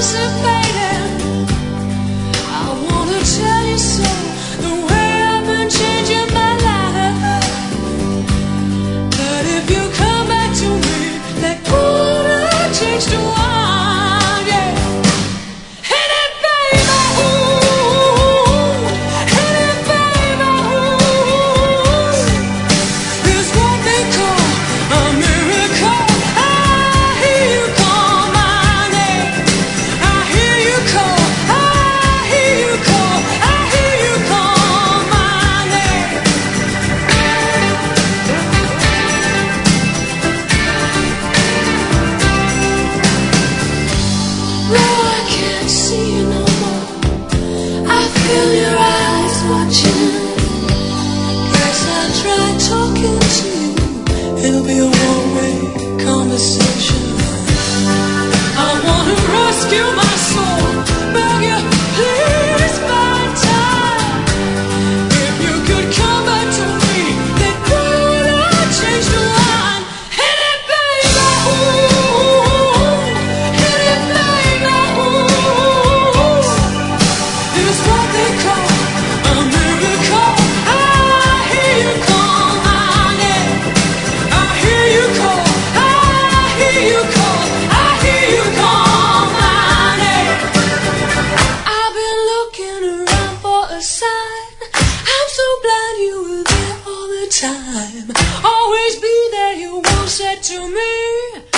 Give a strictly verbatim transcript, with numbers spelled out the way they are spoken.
It'll be a one-way conversation. I want to rescue my soul. Beg you, please find time. If you could come back to me, then would I change the line? Hit it, baby, ooh. Hit it, baby, ooh. It's what they call a miracle. I hear you call my name. I hear you call. I hear you call. I hear you call my name. I've been looking around for a sign. I'm so glad you were there all the time. Always be there, you once said to me.